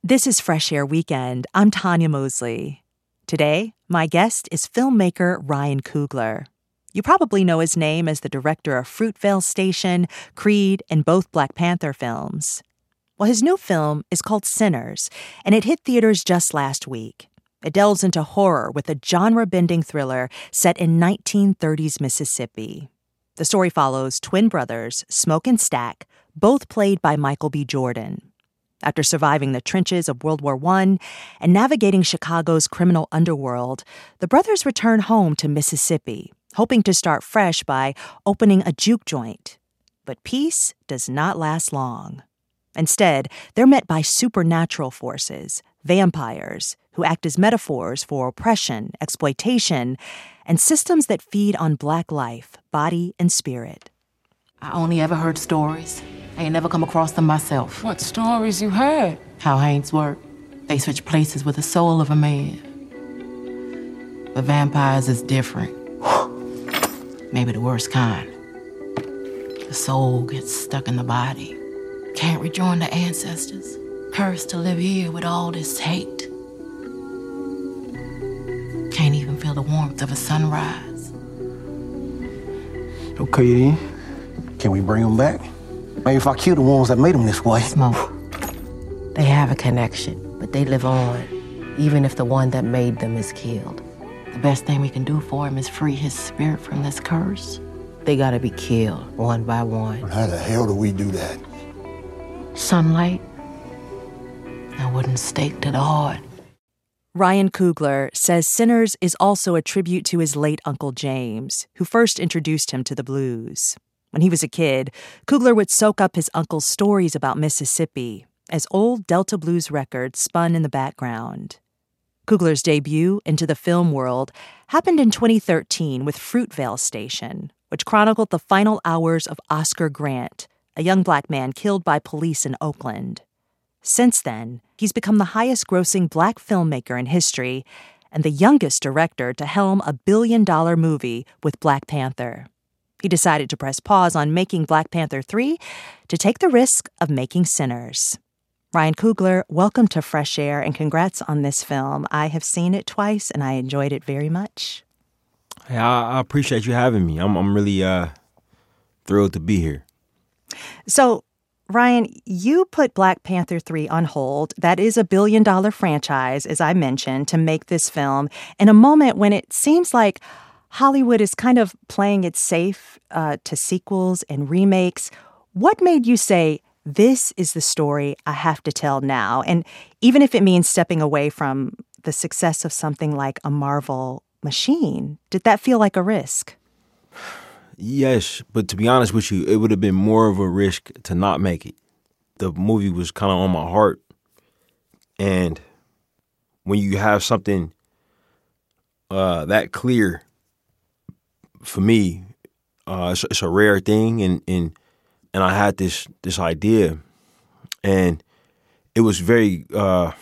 This is Fresh Air Weekend. I'm Tanya Mosley. Today, my guest is filmmaker Ryan Coogler. You probably know his name as the director of Fruitvale Station, Creed, and both Black Panther films. Well, his new film is called Sinners, and it hit theaters just last week. It delves into horror with a genre-bending thriller set in 1930s Mississippi. The story follows twin brothers, Smoke and Stack, both played by Michael B. Jordan. After surviving the trenches of World War I and navigating Chicago's criminal underworld, the brothers return home to Mississippi, hoping to start fresh by opening a juke joint. But peace does not last long. Instead, they're met by supernatural forces, vampires, who act as metaphors for oppression, exploitation, and systems that feed on Black life, body, and spirit. I only ever heard stories. I ain't never come across them myself. What stories you heard? How Hanes work. They switch places with the soul of a man. But vampires is different. Maybe the worst kind. The soul gets stuck in the body. Can't rejoin the ancestors. Cursed to live here with all this hate. Can't even feel the warmth of a sunrise. Okay, then. Can we bring them back? Maybe if I kill the ones that made them this way. Smoke. They have a connection, but they live on, even if the one that made them is killed. The best thing we can do for him is free his spirit from this curse. They gotta be killed, one by one. How the hell do we do that? Sunlight and wooden stake to the heart. Ryan Coogler says Sinners is also a tribute to his late Uncle James, who first introduced him to the blues. When he was a kid, Coogler would soak up his uncle's stories about Mississippi as old Delta blues records spun in the background. Coogler's debut into the film world happened in 2013 with Fruitvale Station, which chronicled the final hours of Oscar Grant, a young Black man killed by police in Oakland. Since then, he's become the highest-grossing Black filmmaker in history and the youngest director to helm a billion-dollar movie with Black Panther. He decided to press pause on making Black Panther 3 to take the risk of making Sinners. Ryan Coogler, welcome to Fresh Air, and congrats on this film. I have seen it twice, and I enjoyed it very much. Hey, I appreciate you having me. I'm really thrilled to be here. So, Ryan, you put Black Panther 3 on hold. That is a billion-dollar franchise, as I mentioned, to make this film in a moment when it seems like Hollywood is kind of playing it safe to sequels and remakes. What made you say, this is the story I have to tell now? And even if it means stepping away from the success of something like a Marvel machine, did that feel like a risk? Yes, but to be honest with you, it would have been more of a risk to not make it. The movie was kind of on my heart. And when you have something that clear, for me, it's a rare thing, and I had this idea, and it was very. Well,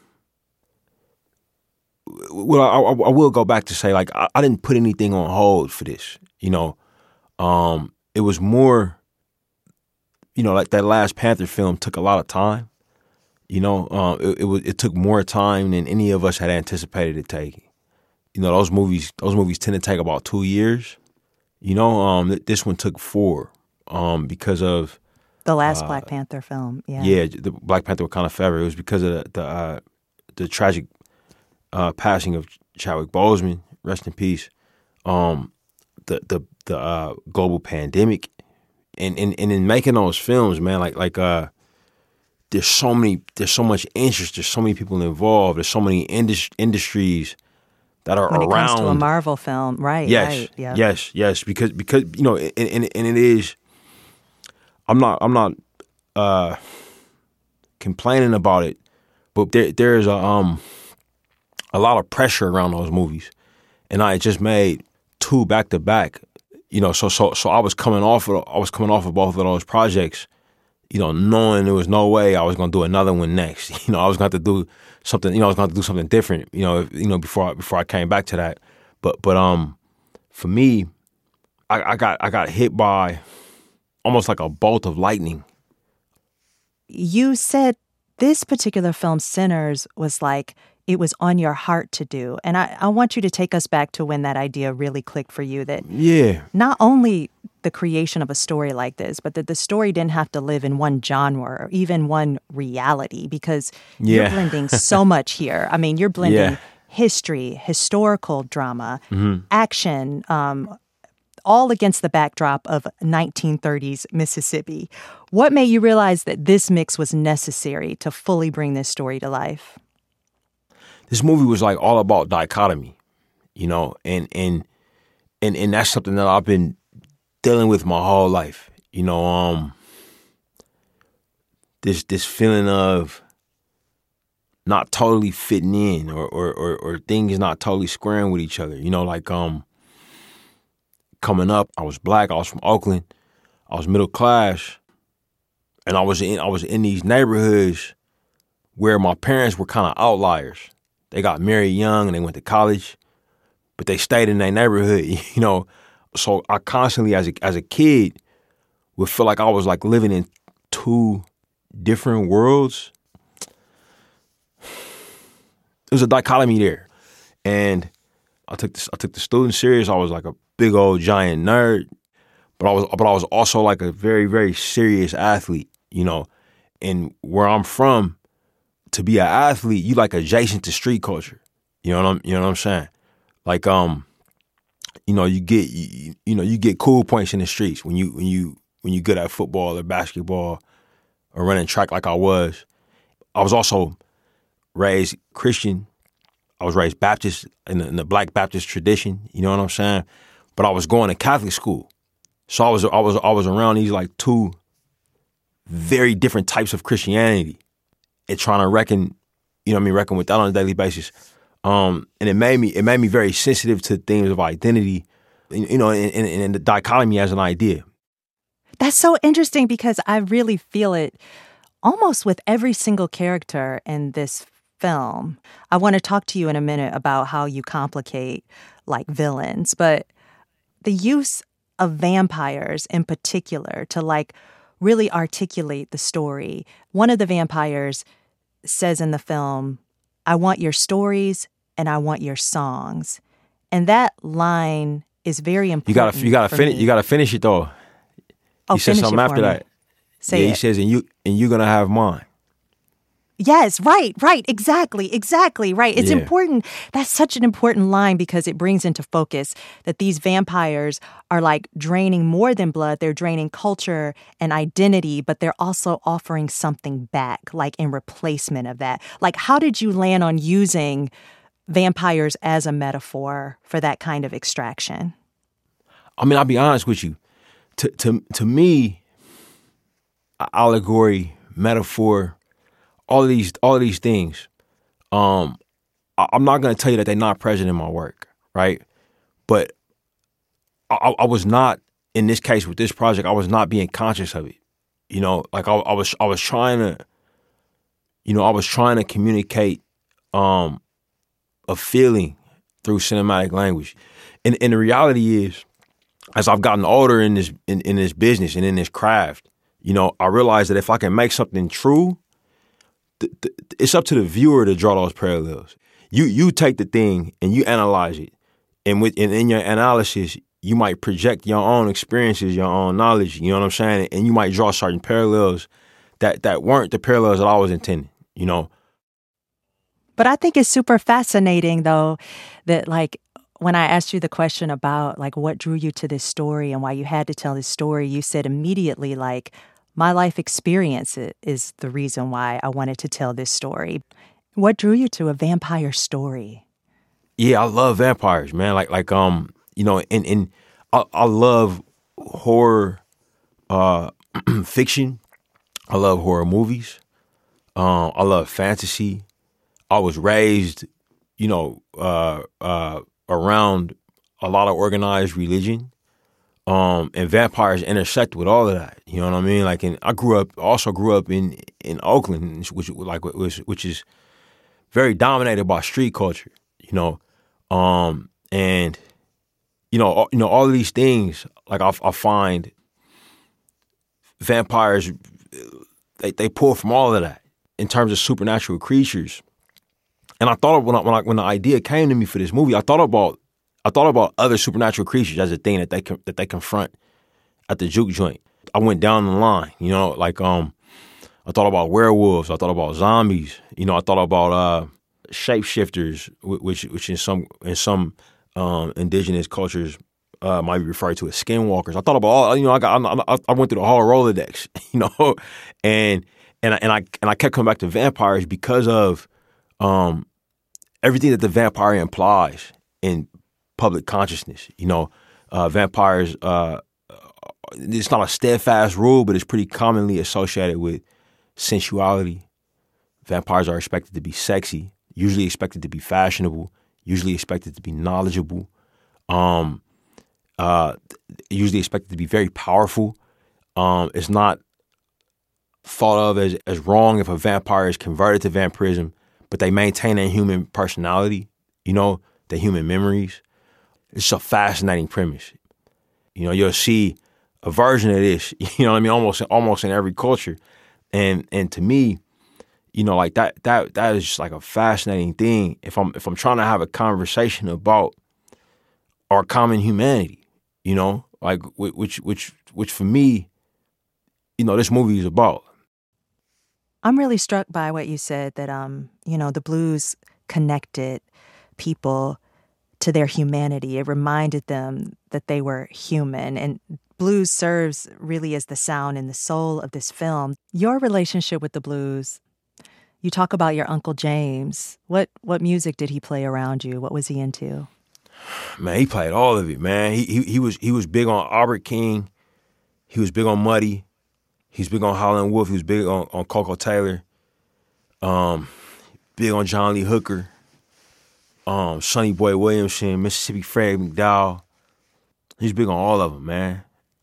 I will go back to say, like, I didn't put anything on hold for this. You know, it was more. You know, like that last Panther film took a lot of time. You know, it took more time than any of us had anticipated it taking. You know, those movies tend to take about 2 years. You know, this one took 4 because of the last Black Panther film. Yeah, the Black Panther Wakanda Forever. It was because of the tragic passing of Chadwick Boseman, rest in peace. The global pandemic, and in making those films, man, like there's so much interest. There's so many people involved. There's so many industries that are when around. When it comes to a Marvel film, right? Yes, right, yeah. yes, because you know, and it is. I'm not complaining about it, but there's a lot of pressure around those movies, and I just made 2 back to back. You know, so I was coming off of both of those projects, you know, knowing there was no way I was going to do another one next. You know, I was going to do something. You know, I was going to do something different. You know, before I came back to that. But for me, I got hit by almost like a bolt of lightning. You said this particular film, Sinners, was like it was on your heart to do. And I want you to take us back to when that idea really clicked for you, that not only the creation of a story like this, but that the story didn't have to live in one genre or even one reality, because you're blending so much here. I mean, you're blending history, historical drama, action, all against the backdrop of 1930s Mississippi. What made you realize that this mix was necessary to fully bring this story to life? This movie was like all about dichotomy, you know, and that's something that I've been dealing with my whole life, you know. This feeling of not totally fitting in, or things not totally squaring with each other, you know. Like coming up, I was black, I was from Oakland, I was middle class, and I was in these neighborhoods where my parents were kind of outliers. They got married young and they went to college, but they stayed in their neighborhood, you know. So I constantly, as a kid, would feel like I was like living in two different worlds. There was a dichotomy there, and I took the student serious. I was like a big old giant nerd, but I was also like a very, very serious athlete, you know. And where I'm from, to be an athlete, you like adjacent to street culture. You know what I'm saying? Like you know, you get cool points in the streets when you good at football or basketball or running track like I was. I was also raised Christian. I was raised Baptist in the Black Baptist tradition. You know what I'm saying? But I was going to Catholic school, so I was around these like two very different types of Christianity, and trying to reckon with that on a daily basis. And it made me very sensitive to themes of identity, you know, and the dichotomy as an idea. That's so interesting, because I really feel it almost with every single character in this film. I want to talk to you in a minute about how you complicate like villains, but the use of vampires in particular to like really articulate the story. One of the vampires says in the film, "I want your stories and I want your songs." And that line is very important. You gotta finish it though. He says something after that. Say it. He says, and you're gonna have mine. Yes, right, exactly, right. It's important. That's such an important line, because it brings into focus that these vampires are like draining more than blood. They're draining culture and identity, but they're also offering something back, like in replacement of that. Like, how did you land on using vampires as a metaphor for that kind of extraction? I mean, I'll be honest with you. To me, allegory, metaphor, all of these things, I'm not going to tell you that they're not present in my work, right? But I was not, in this case with this project, I was not being conscious of it. You know, like I was trying to communicate a feeling through cinematic language. And the reality is, as I've gotten older in this business and in this craft, you know, I realized that if I can make something true, it's up to the viewer to draw those parallels. You take the thing and you analyze it, and in your analysis, you might project your own experiences, your own knowledge. You know what I'm saying? And you might draw certain parallels that weren't the parallels that I was intending. You know. But I think it's super fascinating, though, that like when I asked you the question about like what drew you to this story and why you had to tell this story, you said immediately like, my life experience is the reason why I wanted to tell this story. What drew you to a vampire story? Yeah, I love vampires, man. Like you know, and I love horror fiction. I love horror movies. I love fantasy. I was raised, you know, around a lot of organized religion. And vampires intersect with all of that. You know what I mean? Like, I also grew up in Oakland, which is very dominated by street culture. You know, and you know all of these things. Like I find vampires, they pull from all of that. in terms of supernatural creatures. And I thought when the idea came to me for this movie, I thought about other supernatural creatures as a thing that they confront at the juke joint. I went down the line, you know, like I thought about werewolves, I thought about zombies, you know, I thought about shapeshifters, which in some indigenous cultures might be referred to as skinwalkers. I thought about all, you know, I went through the whole Rolodex, you know, and I kept coming back to vampires because of everything that the vampire implies in public consciousness. You know, vampires, it's not a steadfast rule, but it's pretty commonly associated with sensuality. Vampires are expected to be sexy, usually expected to be fashionable, usually expected to be knowledgeable, usually expected to be very powerful. It's not thought of as wrong if a vampire is converted to vampirism, but they maintain their human personality, you know, their human memories. It's a fascinating premise. You know, you'll see a version of this, you know what I mean, almost in every culture. And to me, you know, like that is just like a fascinating thing if I'm trying to have a conversation about our common humanity, you know, like which for me, you know, this movie is about. I'm really struck by what you said that, you know, the blues connected people to their humanity. It reminded them that they were human. And blues serves really as the sound and the soul of this film. Your relationship with the blues, you talk about your Uncle James. What music did he play around you? What was he into? Man, he played all of it, man. He was big on Albert King. He was big on Muddy. He was big on Howlin' Wolf. He was big on Coco Taylor. Big on John Lee Hooker. Sonny Boy Williamson, Mississippi Fred McDowell. He's big on all of them, man.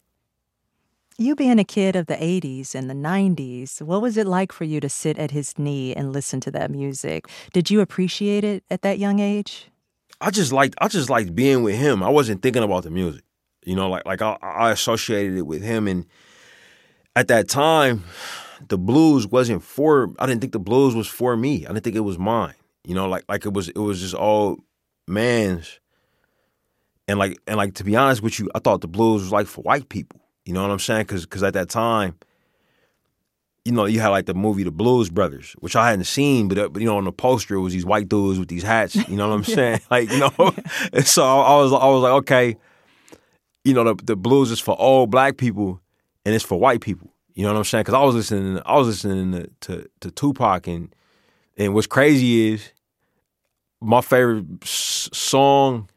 You being a kid of the 80s and the 90s, what was it like for you to sit at his knee and listen to that music? Did you appreciate it at that young age? I just liked being with him. I wasn't thinking about the music. You know, like I associated it with him, and at that time, the blues wasn't for. I didn't think the blues was for me. I didn't think it was mine. You know, like it was just all man's. And like to be honest with you, I thought the blues was like for white people. You know what I'm saying? Because at that time, you know, you had like the movie The Blues Brothers, which I hadn't seen, but you know, on the poster it was these white dudes with these hats. You know what I'm saying? Like, you know, and so I was like, okay, you know, the blues is for all black people and it's for white people. You know what I'm saying? Because I was listening to Tupac, and what's crazy is my favorite song,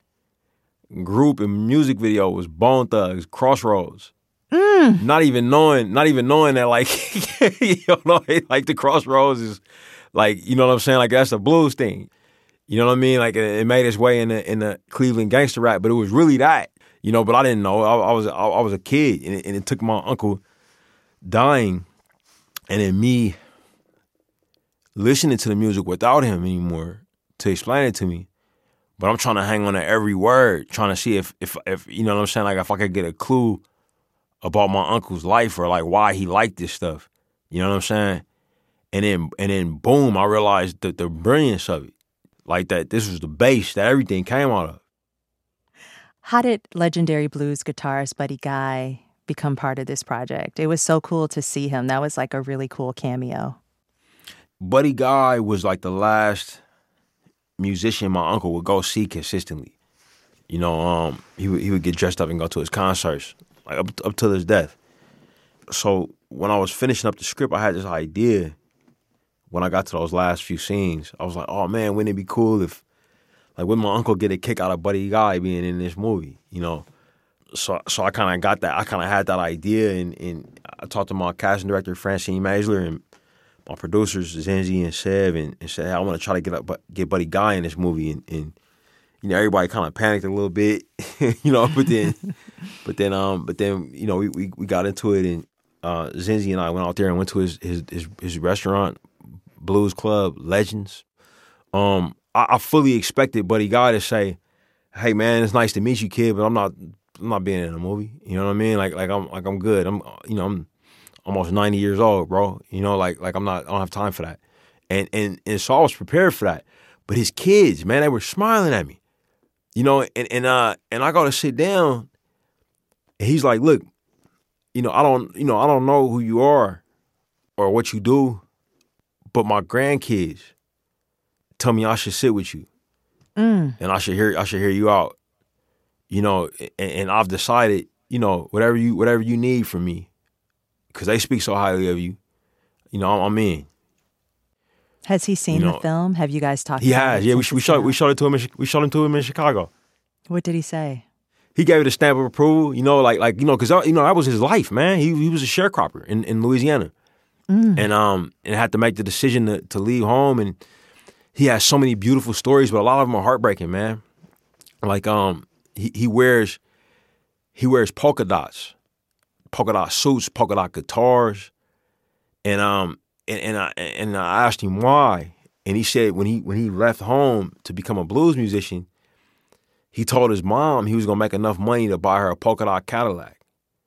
group, and music video was Bone Thugs, Crossroads. Not even knowing that, like, you know, like the Crossroads is like, you know what I'm saying? Like that's a blues thing. You know what I mean? Like it made its way in the Cleveland gangster rap, but it was really that, you know. But I didn't know. I was a kid, and it took my uncle dying, and then me listening to the music without him anymore to explain it to me. But I'm trying to hang on to every word, trying to see if you know what I'm saying, like if I could get a clue about my uncle's life or like why he liked this stuff. You know what I'm saying? And then boom, I realized the brilliance of it. Like that this was the base that everything came out of. How did legendary blues guitarist Buddy Guy become part of this project? It was so cool to see him. That was like a really cool cameo. Buddy Guy was like the last musician my uncle would go see consistently. You know, he would get dressed up and go to his concerts, like up till his death. So when I was finishing up the script, I had this idea. When I got to those last few scenes, I was like, oh man, wouldn't it be cool if, like, would my uncle get a kick out of Buddy Guy being in this movie, you know? So I kind of got that. I kind of had that idea, and I talked to my casting director, Francine Maisler, and my producers, Zenzi and Sev, and said, hey, I want to try to get Buddy Guy in this movie, and you know, everybody kind of panicked a little bit, you know, but then, you know, we got into it, and Zenzi and I went out there and went to his restaurant, Blues Club Legends. I fully expected Buddy Guy to say, hey man, it's nice to meet you, kid, but I'm not being in a movie. You know what I mean? Like I'm good. I'm almost 90 years old, bro. You know, like I don't have time for that. And so I was prepared for that. But his kids, man, they were smiling at me. You know, and I go to sit down, and he's like, look, I don't know who you are or what you do, but my grandkids tell me I should sit with you. And I should hear you out. And I've decided, whatever you need from me, because they speak so highly of you, I'm in. Has he seen the film? Have you guys talked? He about has. it Yeah, we since showed it to him. We showed it to him in Chicago. What did he say? He gave it a stamp of approval. Because that was his life, man. He was a sharecropper in Louisiana, and had to make the decision to leave home. And he has so many beautiful stories, but a lot of them are heartbreaking, man. Like he wears polka dots suits, polka dot guitars, and I asked him why, and he said when he left home to become a blues musician, he told his mom he was gonna make enough money to buy her a polka dot Cadillac.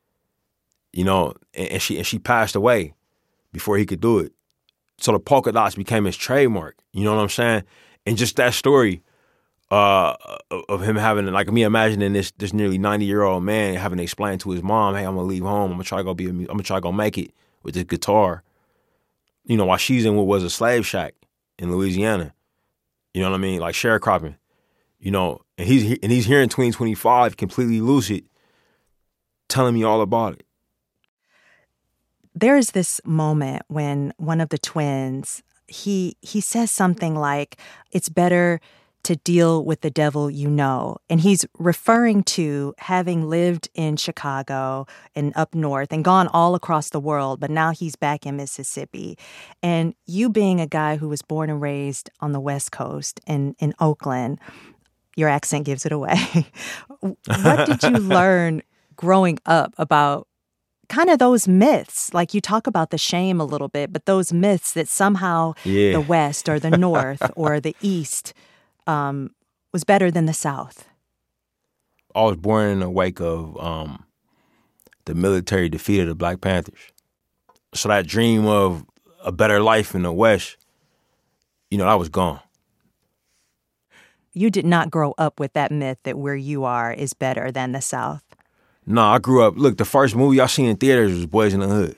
And she passed away before he could do it. So the polka dots became his trademark. You know what I'm saying? And just that story of him having, like, me imagining this nearly 90-year-old man having to explain to his mom, hey, I'm gonna leave home. I'm gonna try to go make it with this guitar. While she's in what was a slave shack in Louisiana. You know what I mean? Like sharecropping. And he's here in 2025, completely lucid, telling me all about it. There is this moment when one of the twins, he says something like, it's better to deal with the devil you know. And he's referring to having lived in Chicago and up north and gone all across the world, but now he's back in Mississippi. And you being a guy who was born and raised on the West Coast in Oakland, your accent gives it away. What did you learn growing up about kind of those myths? Like, you talk about the shame a little bit, but those myths that somehow the West or the North or the East was better than the South. I was born in the wake of the military defeat of the Black Panthers. So that dream of a better life in the West, that was gone. You did not grow up with that myth that where you are is better than the South. No, I grew up. Look, the first movie I seen in theaters was Boys in the Hood.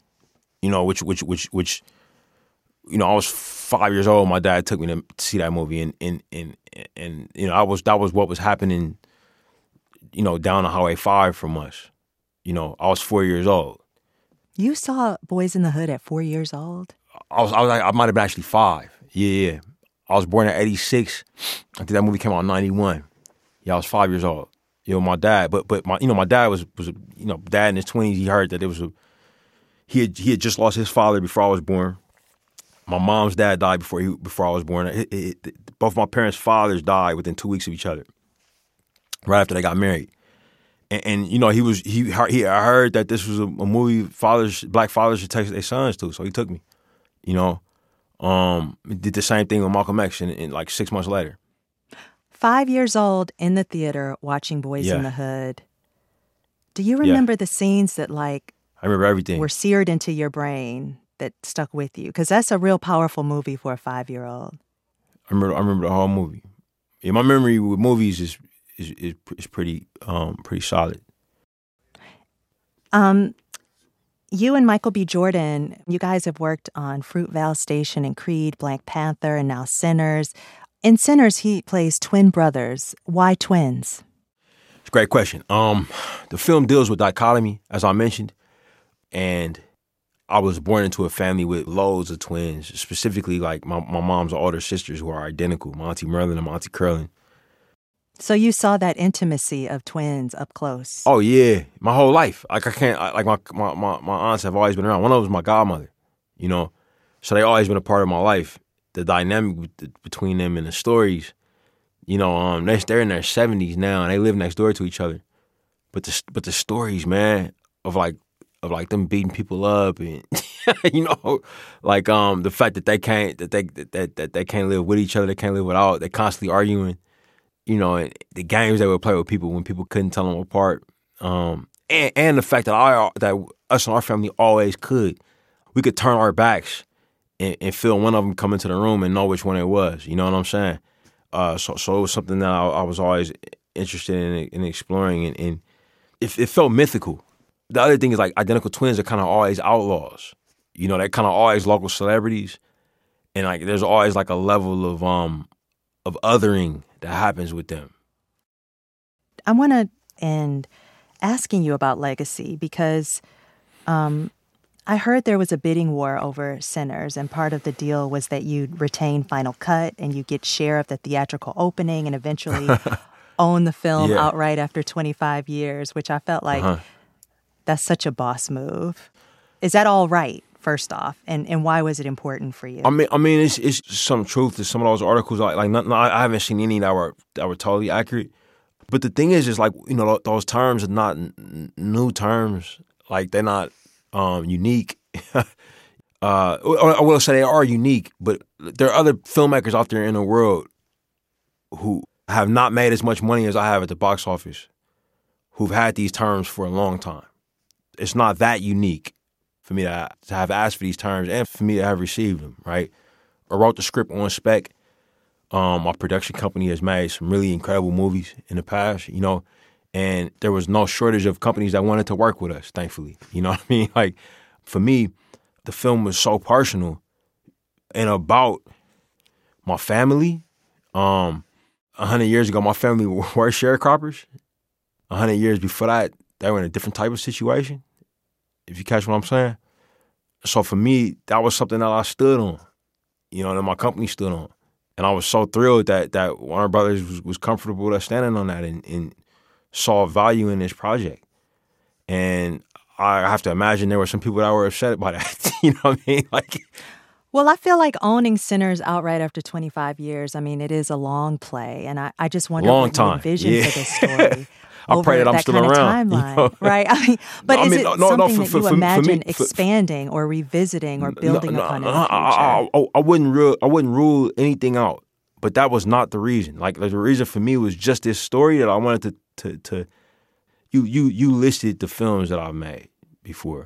Which I was 5 years old. My dad took me to see that movie, and that was what was happening. Down the Highway 5 from us. I was 4 years old. You saw Boys in the Hood at 4 years old? I might have been actually 5. Yeah. I was born in '86. I think that movie came out in '91. Yeah, I was 5 years old. My dad, but my dad was dad in his 20s. He heard that he had just lost his father before I was born. My mom's dad died before I was born. Both my parents' fathers died within 2 weeks of each other, right after they got married. And I heard that this was a movie black fathers should take their sons to, so he took me. Did the same thing with Malcolm X in like 6 months later. 5 years old in the theater watching Boys in the Hood. Do you remember the scenes that I remember everything. Were seared into your brain that stuck with you? Because that's a real powerful movie for a 5-year-old. I remember the whole movie. Yeah, my memory with movies is pretty solid. You and Michael B. Jordan, you guys have worked on Fruitvale Station and Creed, Black Panther, and now Sinners. In Sinners, he plays twin brothers. Why twins? It's a great question. The film deals with dichotomy, as I mentioned, and I was born into a family with loads of twins, specifically like my mom's older sisters who are identical, my Auntie Merlin and my Auntie Curlin. So you saw that intimacy of twins up close. Oh yeah, my whole life. Like my aunts have always been around. One of them was my godmother, so they always been a part of my life. The dynamic between them and the stories, they're in their 70s now and they live next door to each other. But the stories, man, of them beating people up and the fact that they can't live with each other, they can't live without, they're constantly arguing. And the games they would play with people when people couldn't tell them apart, and the fact that us and our family always could. We could turn our backs and feel one of them come into the room and know which one it was. You know what I'm saying? So it was something that I was always interested in exploring, and it felt mythical. The other thing is, like, identical twins are kind of always outlaws. You know, they're kind of always local celebrities, and like there's always like a level of othering that happens with them. I want to end asking you about legacy because I heard there was a bidding war over Sinners, and part of the deal was that you'd retain Final Cut and you get share of the theatrical opening and eventually own the film outright after 25 years, which I felt like that's such a boss move. Is that all right, first off? And why was it important for you? I mean, it's some truth to some of those articles. I haven't seen any that were totally accurate. But the thing is like, you know, those terms are not new terms. Like, they're not unique. I will say they are unique, but there are other filmmakers out there in the world who have not made as much money as I have at the box office, who've had these terms for a long time. It's not that unique for me to have asked for these terms and for me to have received them, right? I wrote the script on spec. My production company has made some really incredible movies in the past, you know, and there was no shortage of companies that wanted to work with us, thankfully. You know what I mean? Like, for me, the film was so personal and about my family. 100 years ago, my family were sharecroppers. 100 years before that, they were in a different type of situation, if you catch what I'm saying. So for me, that was something that I stood on, you know, that my company stood on. And I was so thrilled that Warner Brothers was comfortable with us standing on that and saw value in this project. And I have to imagine there were some people that were upset by that. You know what I mean? Like, well, I feel like owning Sinners outright after 25 years, I mean, it is a long play. And I just wonder what you envision for this story. I pray that I'm still around. Timeline, you know? right? I mean, but is it something that you imagine expanding or revisiting or building upon in the future? I wouldn't rule anything out, but that was not the reason. Like, the reason for me was just this story that I wanted to you listed the films that I've made before.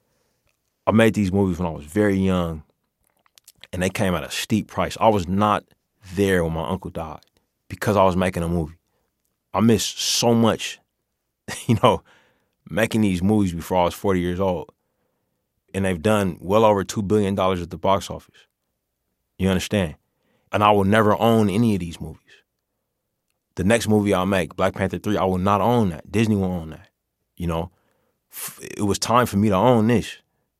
I made these movies when I was very young, and they came at a steep price. I was not there when my uncle died because I was making a movie. I missed so much, you know, making these movies before I was 40 years old. And they've done well over $2 billion at the box office. You understand? And I will never own any of these movies. The next movie I'll make, Black Panther 3, I will not own that. Disney will own that. You know? It was time for me to own this.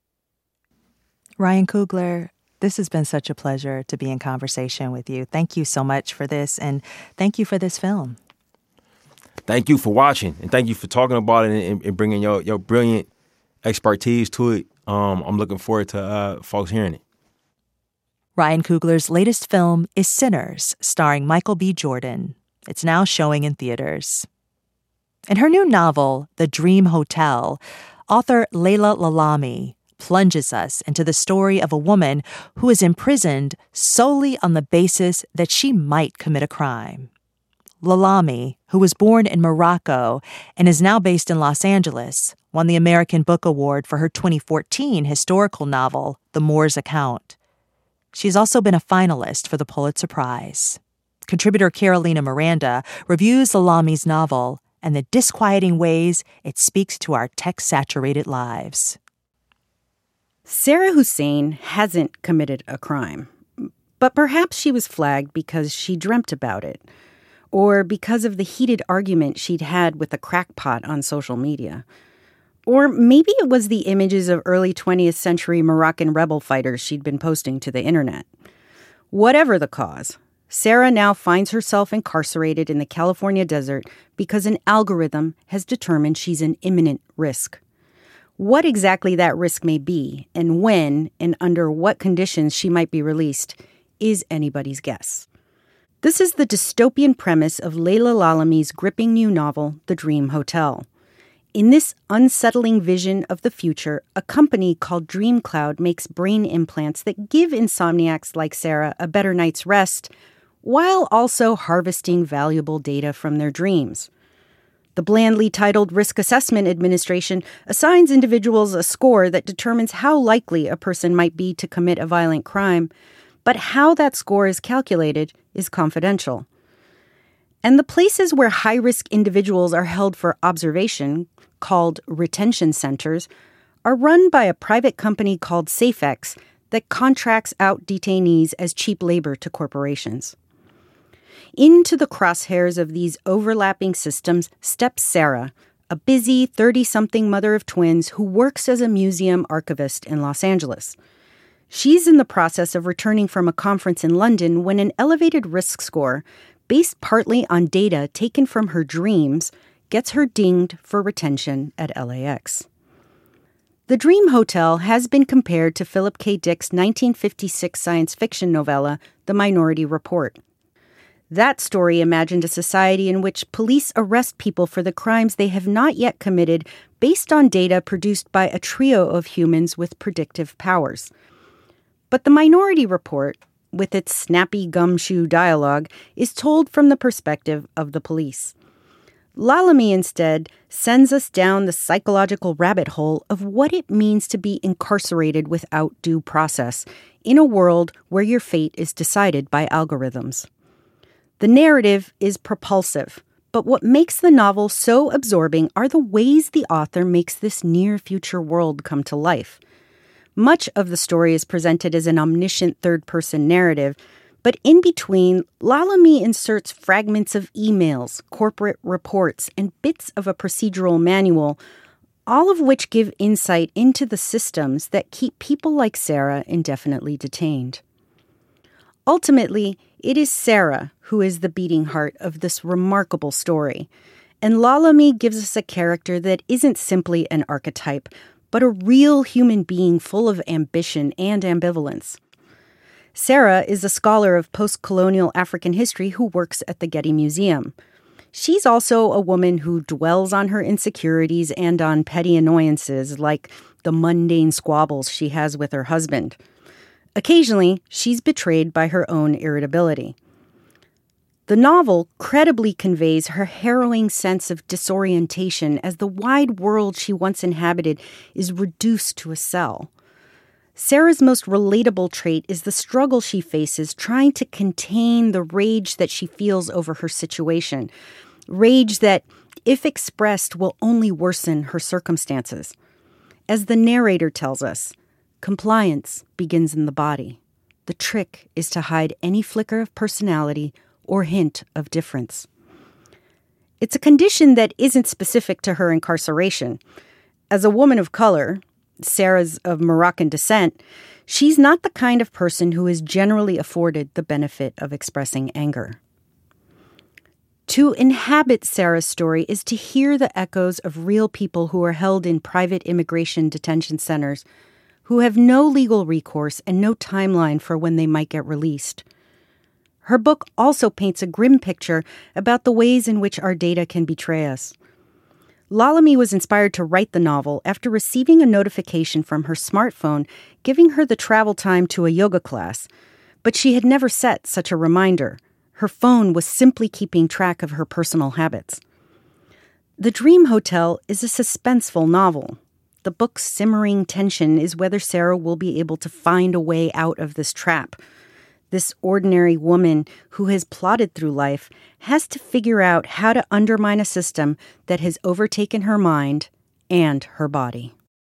Ryan Coogler, this has been such a pleasure to be in conversation with you. Thank you so much for this, and thank you for this film. Thank you for watching, and thank you for talking about it and bringing your brilliant expertise to it. I'm looking forward to folks hearing it. Ryan Coogler's latest film is Sinners, starring Michael B. Jordan. It's now showing in theaters. In her new novel, The Dream Hotel, author Leila Lalami plunges us into the story of a woman who is imprisoned solely on the basis that she might commit a crime. Lalami, who was born in Morocco and is now based in Los Angeles, won the American Book Award for her 2014 historical novel, The Moor's Account. She's also been a finalist for the Pulitzer Prize. Contributor Carolina Miranda reviews Lalami's novel and the disquieting ways it speaks to our tech-saturated lives. Sarah Hussein hasn't committed a crime, but perhaps she was flagged because she dreamt about it, or because of the heated argument she'd had with a crackpot on social media. Or maybe it was the images of early 20th century Moroccan rebel fighters she'd been posting to the internet. Whatever the cause, Sarah now finds herself incarcerated in the California desert because an algorithm has determined she's an imminent risk. What exactly that risk may be, and when and under what conditions she might be released, is anybody's guess. This is the dystopian premise of Leila Lalami's gripping new novel, The Dream Hotel. In this unsettling vision of the future, a company called DreamCloud makes brain implants that give insomniacs like Sarah a better night's rest, while also harvesting valuable data from their dreams. The blandly titled Risk Assessment Administration assigns individuals a score that determines how likely a person might be to commit a violent crime, but how that score is calculated is confidential. And the places where high-risk individuals are held for observation, called retention centers, are run by a private company called SafeX that contracts out detainees as cheap labor to corporations. Into the crosshairs of these overlapping systems steps Sarah, a busy 30-something mother of twins who works as a museum archivist in Los Angeles. She's in the process of returning from a conference in London when an elevated risk score, based partly on data taken from her dreams, gets her dinged for retention at LAX. The Dream Hotel has been compared to Philip K. Dick's 1956 science fiction novella, The Minority Report. That story imagined a society in which police arrest people for the crimes they have not yet committed based on data produced by a trio of humans with predictive powers. But The Minority Report, with its snappy gumshoe dialogue, is told from the perspective of the police. Lalami instead sends us down the psychological rabbit hole of what it means to be incarcerated without due process in a world where your fate is decided by algorithms. The narrative is propulsive, but what makes the novel so absorbing are the ways the author makes this near-future world come to life. Much of the story is presented as an omniscient third-person narrative, but in between, Lalami inserts fragments of emails, corporate reports, and bits of a procedural manual, all of which give insight into the systems that keep people like Sarah indefinitely detained. Ultimately, it is Sarah who is the beating heart of this remarkable story, and Lalami gives us a character that isn't simply an archetype, but a real human being full of ambition and ambivalence. Sarah is a scholar of post-colonial African history who works at the Getty Museum. She's also a woman who dwells on her insecurities and on petty annoyances like the mundane squabbles she has with her husband. Occasionally, she's betrayed by her own irritability. The novel credibly conveys her harrowing sense of disorientation as the wide world she once inhabited is reduced to a cell. Sarah's most relatable trait is the struggle she faces trying to contain the rage that she feels over her situation, rage that, if expressed, will only worsen her circumstances. As the narrator tells us, compliance begins in the body. The trick is to hide any flicker of personality or hint of difference. It's a condition that isn't specific to her incarceration. As a woman of color, Sarah's of Moroccan descent, she's not the kind of person who is generally afforded the benefit of expressing anger. To inhabit Sarah's story is to hear the echoes of real people who are held in private immigration detention centers, who have no legal recourse and no timeline for when they might get released. Her book also paints a grim picture about the ways in which our data can betray us. Lalami was inspired to write the novel after receiving a notification from her smartphone giving her the travel time to a yoga class, but she had never set such a reminder. Her phone was simply keeping track of her personal habits. The Dream Hotel is a suspenseful novel. The book's simmering tension is whether Sarah will be able to find a way out of this trap. This ordinary woman who has plodded through life has to figure out how to undermine a system that has overtaken her mind and her body.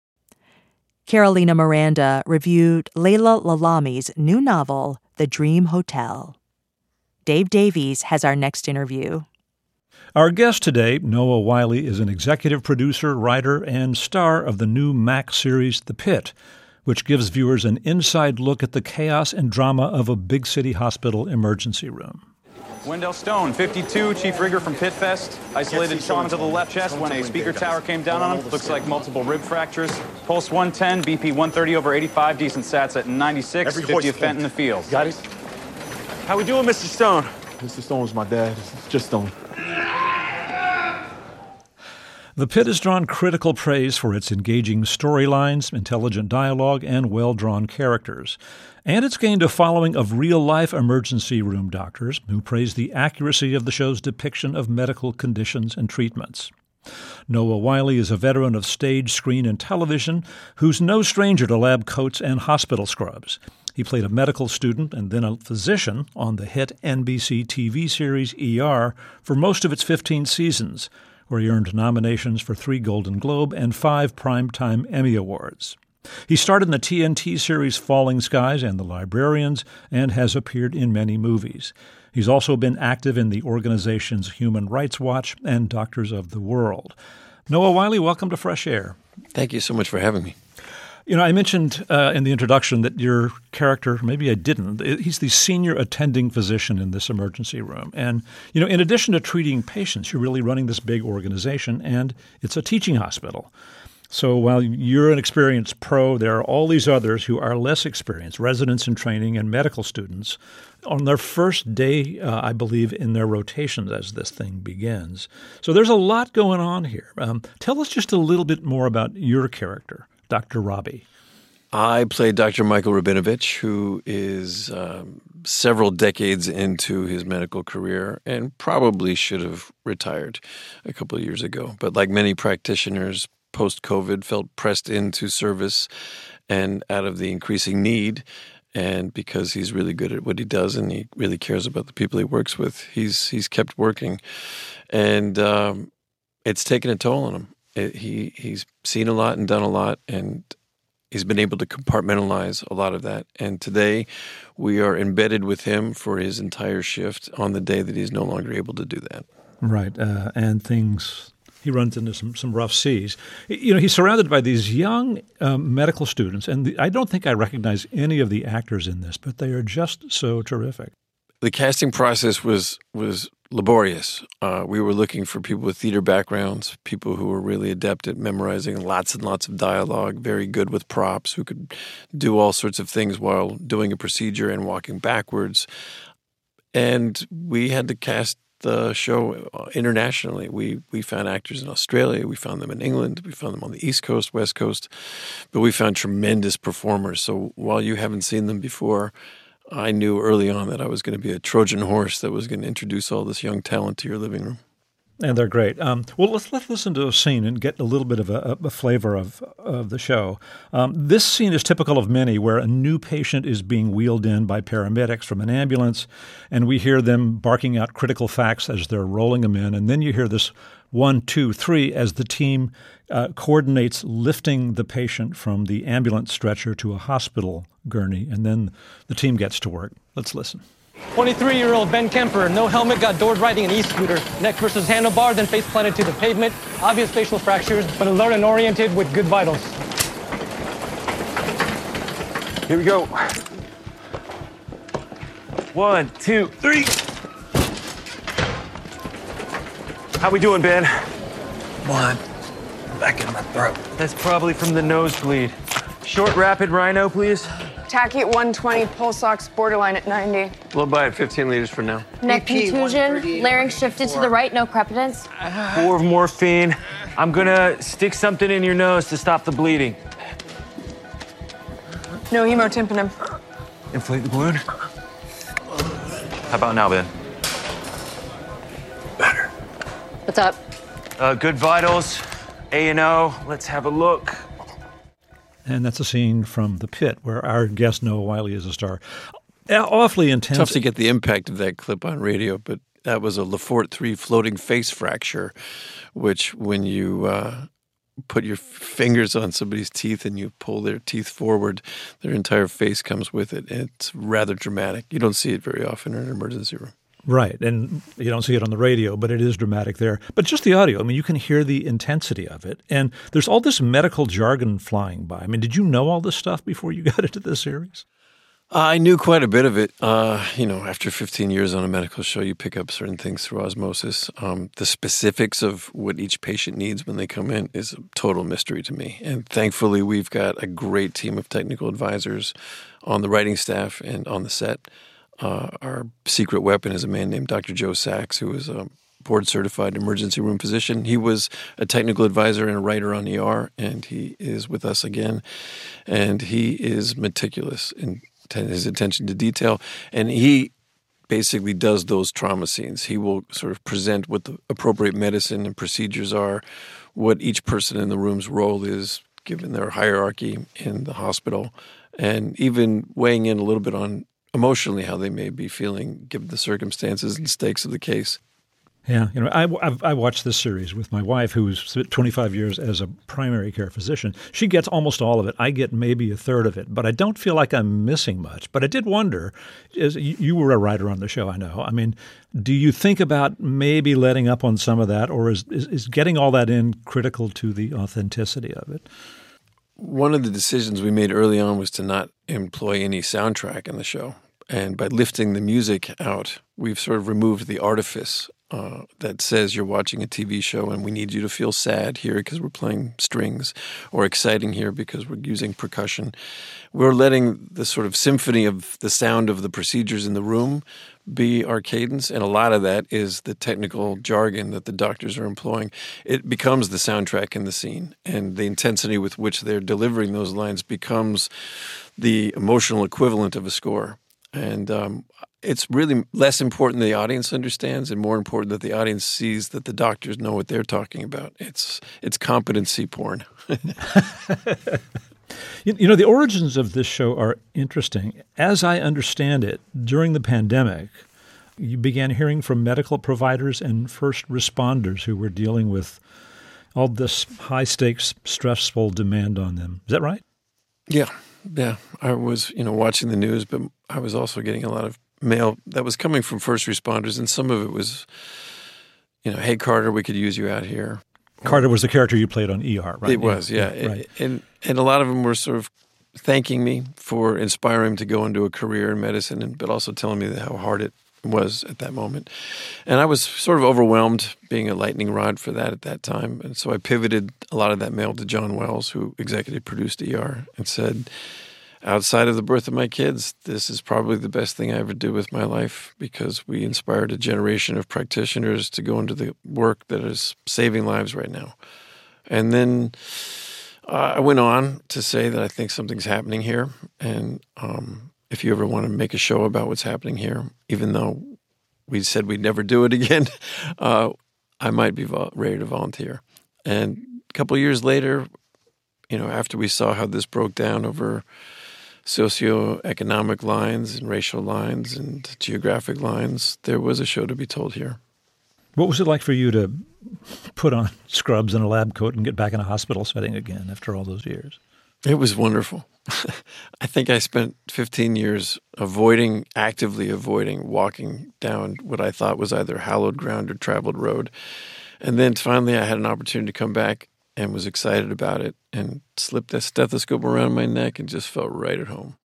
Carolina Miranda reviewed Leila Lalami's new novel, The Dream Hotel. Dave Davies has our next interview. Our guest today, Noah Wyle, is an executive producer, writer, and star of the new Max series, The Pit, which gives viewers an inside look at the chaos and drama of a big city hospital emergency room. Wendell Stone, 52, chief rigger from Pitfest. Isolated trauma to the left chest when a speaker tower came down on him. Looks like multiple rib fractures. Pulse 110, BP 130 over 85, decent stats at 96, 50th Fent in the field. Got it? How we doing, Mr. Stone? Mr. Stone's my dad. It's just Stone. The Pit has drawn critical praise for its engaging storylines, intelligent dialogue, and well-drawn characters. And it's gained a following of real-life emergency room doctors who praise the accuracy of the show's depiction of medical conditions and treatments. Noah Wyle is a veteran of stage, screen, and television who's no stranger to lab coats and hospital scrubs. He played a medical student and then a physician on the hit NBC TV series ER for most of its 15 seasons, where he earned nominations for 3 Golden Globe and 5 Primetime Emmy Awards. He starred in the TNT series Falling Skies and The Librarians and has appeared in many movies. He's also been active in the organizations Human Rights Watch and Doctors of the World. Noah Wyle, welcome to Fresh Air. Thank you so much for having me. You know, I mentioned in the introduction that your character, maybe I didn't, he's the senior attending physician in this emergency room. And, you know, in addition to treating patients, you're really running this big organization, and it's a teaching hospital. So while you're an experienced pro, there are all these others who are less experienced, residents in training and medical students, on their first day, I believe, in their rotations as this thing begins. So there's a lot going on here. Tell us just a little bit more about your character, Dr. Robbie. I played Dr. Michael Rabinovich, who is several decades into his medical career and probably should have retired a couple of years ago. But like many practitioners, post-COVID felt pressed into service and out of the increasing need. And because he's really good at what he does and he really cares about the people he works with, he's kept working. And it's taken a toll on him. He's seen a lot and done a lot, and he's been able to compartmentalize a lot of that. And today we are embedded with him for his entire shift on the day that he's no longer able to do that. Right. And he runs into some rough seas. You know, he's surrounded by these young medical students, and I don't think I recognize any of the actors in this, but they are just so terrific. The casting process was laborious. We were looking for people with theater backgrounds, people who were really adept at memorizing lots and lots of dialogue, very good with props, who could do all sorts of things while doing a procedure and walking backwards. And we had to cast the show internationally. We found actors in Australia, we found them in England, we found them on the East Coast, West Coast, but we found tremendous performers. So while you haven't seen them before, I knew early on that I was going to be a Trojan horse that was going to introduce all this young talent to your living room. And they're great. Well, let's listen to a scene and get a little bit of a flavor of the show. This scene is typical of many where a new patient is being wheeled in by paramedics from an ambulance, and we hear them barking out critical facts as they're rolling them in. And then you hear this 1, 2, 3 as the team coordinates lifting the patient from the ambulance stretcher to a hospital gurney, and then the team gets to work. Let's listen. 23-year-old Ben Kemper, no helmet, got doored riding an e-scooter. Neck versus handlebar, then face planted to the pavement. Obvious facial fractures, but alert and oriented with good vitals. Here we go. 1, 2, 3. How we doing, Ben? One. Back in my throat. That's probably from the nosebleed. Short, rapid rhino, please. Tachy at 120, pulse ox borderline at 90. Low by at 15 liters for now. Neck contusion, larynx shifted to the right, no crepitance. 4 of morphine. I'm gonna stick something in your nose to stop the bleeding. No hemotympanum. Inflate the balloon. How about now, Ben? Better. What's up? Good vitals, A&O. Let's have a look. And that's a scene from The Pit where our guest Noah Wyle is a star. Awfully intense. Tough to get the impact of that clip on radio, but that was a Lefort 3 floating face fracture, which when you put your fingers on somebody's teeth and you pull their teeth forward, their entire face comes with it. It's rather dramatic. You don't see it very often in an emergency room. Right, and you don't see it on the radio, but it is dramatic there. But just the audio, I mean, you can hear the intensity of it. And there's all this medical jargon flying by. I mean, did you know all this stuff before you got into this series? I knew quite a bit of it. After 15 years on a medical show, you pick up certain things through osmosis. The specifics of what each patient needs when they come in is a total mystery to me. And thankfully, we've got a great team of technical advisors on the writing staff and on the set. Our secret weapon is a man named Dr. Joe Sachs, who is a board-certified emergency room physician. He was a technical advisor and a writer on ER, and he is with us again. And he is meticulous in his attention to detail, and he basically does those trauma scenes. He will sort of present what the appropriate medicine and procedures are, what each person in the room's role is, given their hierarchy in the hospital, and even weighing in a little bit on emotionally how they may be feeling given the circumstances and stakes of the case. Yeah, I watched this series with my wife, who's spent 25 years as a primary care physician. She gets almost all of it. I get maybe a third of it, but I don't feel like I'm missing much. But I did wonder, you were a writer on the show, I know. I mean, do you think about maybe letting up on some of that, or is getting all that in critical to the authenticity of it? One of the decisions we made early on was to not employ any soundtrack in the show. And by lifting the music out, we've sort of removed the artifice that says you're watching a TV show and we need you to feel sad here because we're playing strings, or exciting here because we're using percussion. We're letting the sort of symphony of the sound of the procedures in the room be our cadence, and a lot of that is the technical jargon that the doctors are employing. It becomes the soundtrack in the scene, and the intensity with which they're delivering those lines becomes the emotional equivalent of a score. And it's really less important the audience understands and more important that the audience sees that the doctors know what they're talking about. It's competency porn. The origins of this show are interesting. As I understand it, during the pandemic, you began hearing from medical providers and first responders who were dealing with all this high-stakes, stressful demand on them. Is that right? Yeah. I was, watching the news, but I was also getting a lot of mail that was coming from first responders, and some of it was, hey, Carter, we could use you out here. Carter was the character you played on ER, right? It was, yeah. Right. And a lot of them were sort of thanking me for inspiring them to go into a career in medicine, but also telling me how hard it was at that moment. And I was sort of overwhelmed being a lightning rod for that at that time. And so I pivoted a lot of that mail to John Wells, who executive produced ER, and said, outside of the birth of my kids, this is probably the best thing I ever did with my life, because we inspired a generation of practitioners to go into the work that is saving lives right now. And then I went on to say that I think something's happening here. And if you ever want to make a show about what's happening here, even though we said we'd never do it again, I might be ready to volunteer. And a couple of years later, after we saw how this broke down over socioeconomic lines and racial lines and geographic lines, there was a show to be told here. What was it like for you to put on scrubs and a lab coat and get back in a hospital setting again after all those years? It was wonderful. I think I spent 15 years actively avoiding walking down what I thought was either hallowed ground or traveled road. And then finally I had an opportunity to come back and was excited about it and slipped a stethoscope around my neck and just felt right at home.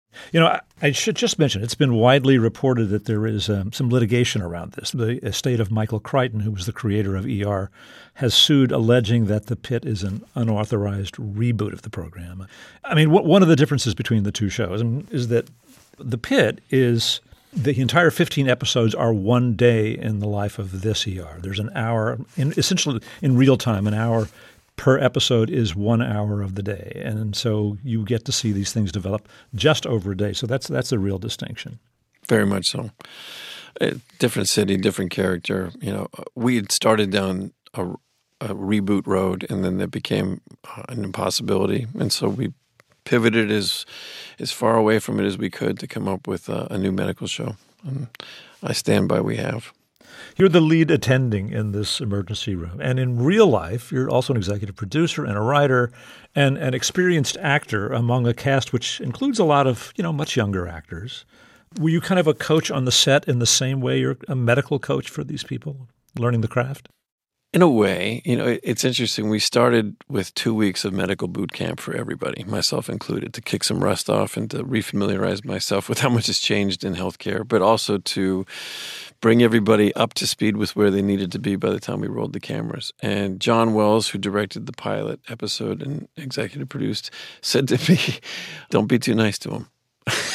I should just mention, it's been widely reported that there is some litigation around this. The estate of Michael Crichton, who was the creator of ER, has sued alleging that The Pit is an unauthorized reboot of the program. I mean, one of the differences between the two shows is that The Pit is the entire 15 episodes are one day in the life of this ER. There's an hour, essentially in real time, an hour per episode is 1 hour of the day. And so you get to see these things develop just over a day. So that's a real distinction. Very much so. Different city, different character. We had started down a reboot road, and then it became an impossibility. And so we pivoted as far away from it as we could to come up with a new medical show. And I stand by we have. You're the lead attending in this emergency room. And in real life, you're also an executive producer and a writer and an experienced actor among a cast which includes a lot of, much younger actors. Were you kind of a coach on the set in the same way you're a medical coach for these people, learning the craft? In a way, it's interesting. We started with 2 weeks of medical boot camp for everybody, myself included, to kick some rust off and to refamiliarize myself with how much has changed in healthcare, but also to bring everybody up to speed with where they needed to be by the time we rolled the cameras. And John Wells, who directed the pilot episode and executive produced, said to me, "Don't be too nice to him."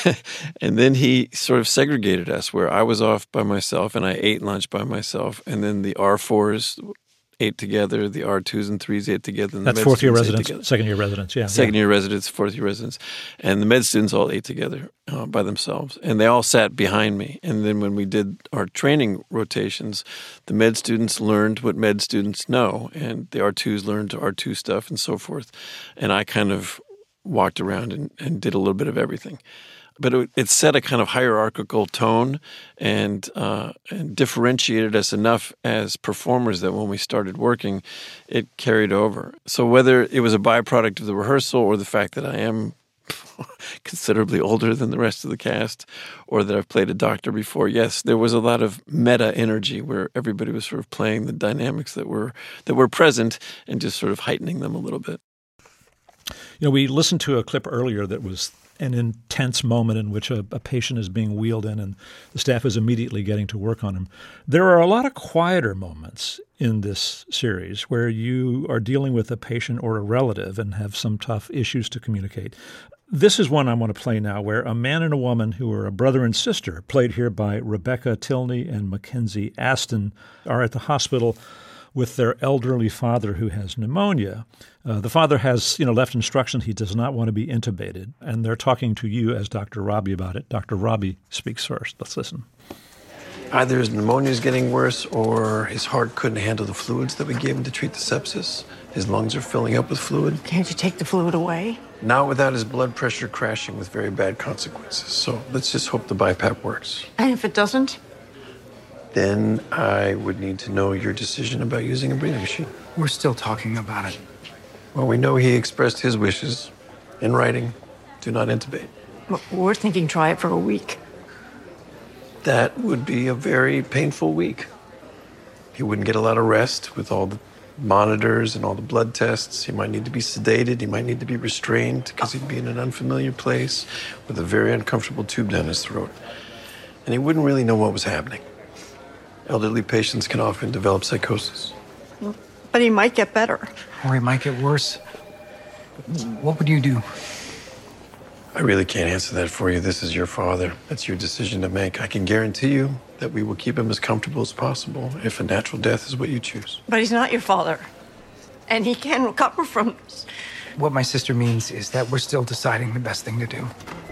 And then he sort of segregated us, where I was off by myself and I ate lunch by myself. And then the R4s ate together, the R2s and 3s ate together. And that's fourth-year residents, second-year residents, yeah. Second-year residents, fourth-year residents. And the med students all ate together by themselves. And they all sat behind me. And then when we did our training rotations, the med students learned what med students know, and the R2s learned R2 stuff and so forth. And I kind of walked around and did a little bit of everything. But it set a kind of hierarchical tone and differentiated us enough as performers that when we started working, it carried over. So whether it was a byproduct of the rehearsal or the fact that I am considerably older than the rest of the cast, or that I've played a doctor before, yes, there was a lot of meta energy where everybody was sort of playing the dynamics that were present and just sort of heightening them a little bit. You know, we listened to a clip earlier that was an intense moment in which a patient is being wheeled in and the staff is immediately getting to work on him. There are a lot of quieter moments in this series where you are dealing with a patient or a relative and have some tough issues to communicate. This is one I want to play now, where a man and a woman who are a brother and sister, played here by Rebecca Tilney and Mackenzie Aston, are at the hospital with their elderly father who has pneumonia. The father has, left instructions he does not want to be intubated, and they're talking to you as Dr. Robbie about it. Dr. Robbie speaks first. Let's listen. Either his pneumonia is getting worse or his heart couldn't handle the fluids that we gave him to treat the sepsis. His lungs are filling up with fluid. Can't you take the fluid away? Not without his blood pressure crashing with very bad consequences. So let's just hope the BiPAP works. And if it doesn't? Then I would need to know your decision about using a breathing machine. We're still talking about it. Well, we know he expressed his wishes in writing. Do not intubate. We're thinking try it for a week. That would be a very painful week. He wouldn't get a lot of rest with all the monitors and all the blood tests. He might need to be sedated. He might need to be restrained because he'd be in an unfamiliar place with a very uncomfortable tube down his throat. And he wouldn't really know what was happening. Elderly patients can often develop psychosis. But he might get better. Or he might get worse. What would you do? I really can't answer that for you. This is your father. That's your decision to make. I can guarantee you that we will keep him as comfortable as possible if a natural death is what you choose. But he's not your father. And he can recover from this. What my sister means is that we're still deciding the best thing to do.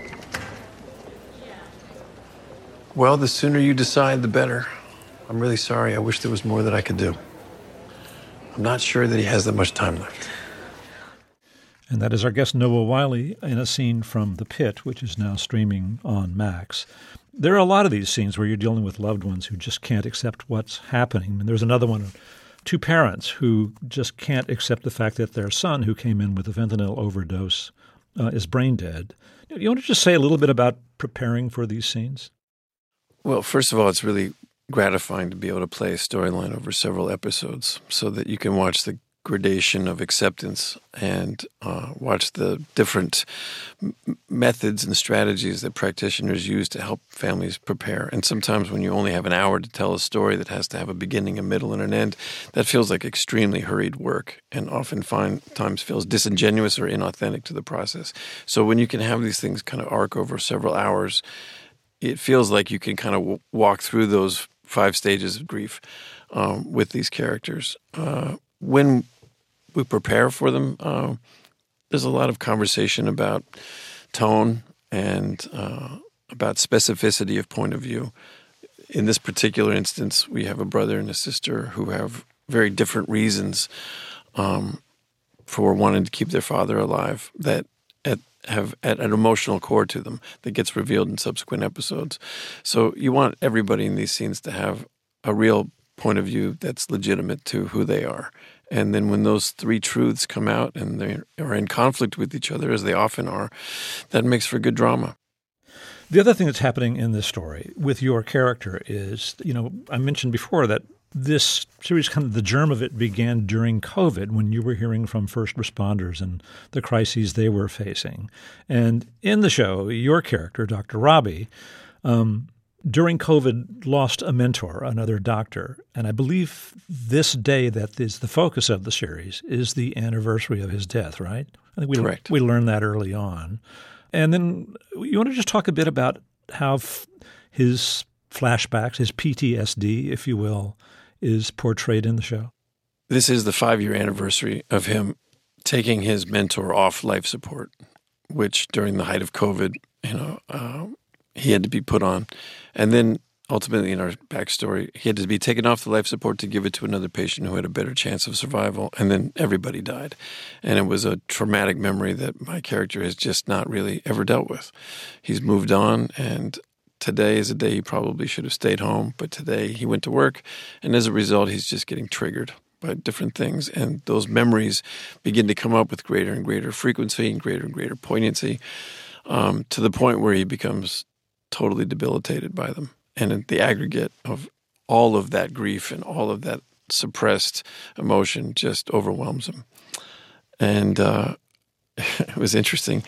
Well, the sooner you decide, the better. I'm really sorry. I wish there was more that I could do. I'm not sure that he has that much time left. And that is our guest, Noah Wyle, in a scene from The Pit, which is now streaming on Max. There are a lot of these scenes where you're dealing with loved ones who just can't accept what's happening. And there's another one, two parents who just can't accept the fact that their son, who came in with a fentanyl overdose, is brain dead. You want to just say a little bit about preparing for these scenes? Well, first of all, it's really gratifying to be able to play a storyline over several episodes so that you can watch the gradation of acceptance and watch the different methods and strategies that practitioners use to help families prepare. And sometimes when you only have an hour to tell a story that has to have a beginning, a middle, and an end, that feels like extremely hurried work and oftentimes feels disingenuous or inauthentic to the process. So when you can have these things kind of arc over several hours, it feels like you can kind of walk through those 5 stages of grief with these characters. When we prepare for them, there's a lot of conversation about tone and about specificity of point of view. In this particular instance, we have a brother and a sister who have very different reasons for wanting to keep their father alive that have an emotional core to them that gets revealed in subsequent episodes. So you want everybody in these scenes to have a real point of view that's legitimate to who they are. And then when those 3 truths come out and they are in conflict with each other, as they often are, that makes for good drama. The other thing that's happening in this story with your character is, I mentioned before that this series, kind of the germ of it began during COVID when you were hearing from first responders and the crises they were facing. And in the show, your character, Dr. Robbie, during COVID lost a mentor, another doctor. And I believe this day that is the focus of the series is the anniversary of his death, right? I think Correct. We learned that early on. And then you want to just talk a bit about how his flashbacks, his PTSD, if you will, is portrayed in the show. This is the 5-year anniversary of him taking his mentor off life support, which during the height of COVID, he had to be put on. And then ultimately in our backstory, he had to be taken off the life support to give it to another patient who had a better chance of survival. And then everybody died. And it was a traumatic memory that my character has just not really ever dealt with. He's moved on, and today is a day he probably should have stayed home. But today he went to work, and as a result, he's just getting triggered by different things. And those memories begin to come up with greater and greater frequency and greater poignancy, to the point where he becomes totally debilitated by them. And the aggregate of all of that grief and all of that suppressed emotion just overwhelms him. And it was interesting.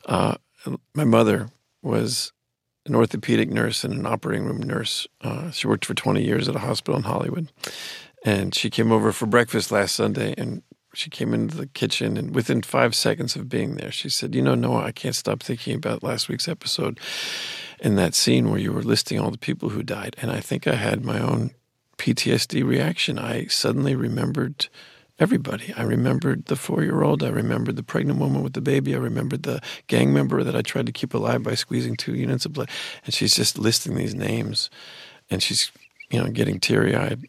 My mother was an orthopedic nurse and an operating room nurse. She worked for 20 years at a hospital in Hollywood. And she came over for breakfast last Sunday, and she came into the kitchen, and within 5 seconds of being there, she said, Noah, I can't stop thinking about last week's episode and that scene where you were listing all the people who died. And I think I had my own PTSD reaction. I suddenly remembered everybody. I remembered the 4-year-old. I remembered the pregnant woman with the baby. I remembered the gang member that I tried to keep alive by squeezing 2 units of blood. And she's just listing these names, and she's, getting teary-eyed.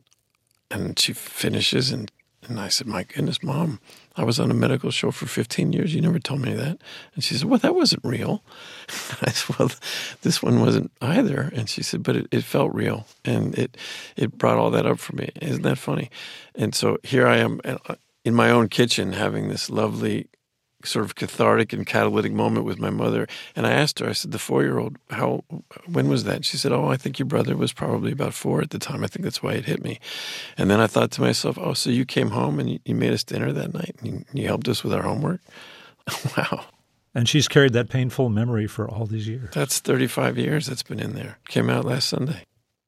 And she finishes, and I said, my goodness, Mom, I was on a medical show for 15 years. You never told me that. And she said, well, that wasn't real. I said, well, this one wasn't either. And she said, but it felt real. And it brought all that up for me. Isn't that funny? And so here I am in my own kitchen having this lovely sort of cathartic and catalytic moment with my mother. And I asked her, I said, the 4-year-old, when was that? She said, I think your brother was probably about 4 at the time. I think that's why it hit me. And then I thought to myself, so you came home and you made us dinner that night and you helped us with our homework? Wow. And she's carried that painful memory for all these years. That's 35 years that's been in there. Came out last Sunday.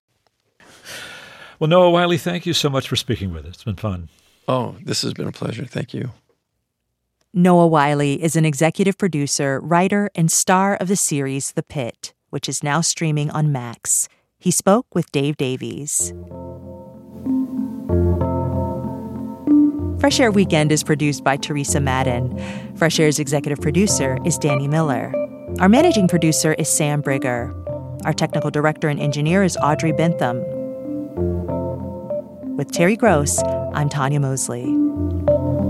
Well, Noah Wyle, thank you so much for speaking with us. It's been fun. Oh, this has been a pleasure. Thank you. Noah Wyle is an executive producer, writer, and star of the series The Pit, which is now streaming on Max. He spoke with Dave Davies. Fresh Air Weekend is produced by Teresa Madden. Fresh Air's executive producer is Danny Miller. Our managing producer is Sam Brigger. Our technical director and engineer is Audrey Bentham. With Terry Gross, I'm Tanya Mosley.